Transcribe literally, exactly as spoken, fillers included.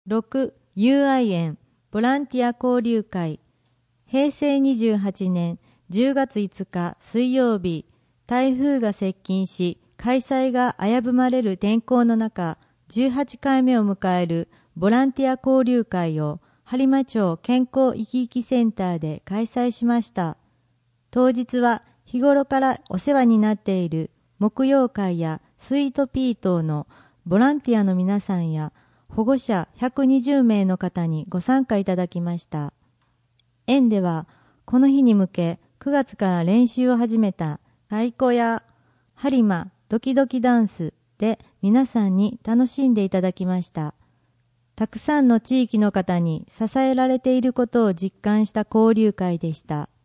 ろく. 友愛園ボランティア交流会。へいせいにじゅうはちねんじゅうがついつか水曜日、台風が接近し、開催が危ぶまれる天候の中、じゅうはちかいめを迎えるボランティア交流会を播磨町健康生き生きセンターで開催しました。当日は日頃からお世話になっている木曜会やスイートピー等のボランティアの皆さんや保護者ひゃくにじゅうめいの方にご参加いただきました。園ではこの日に向けくがつから練習を始めた太鼓や播磨ドキドキダンスで皆さんに楽しんでいただきました。たくさんの地域の方に支えられていることを実感した交流会でした。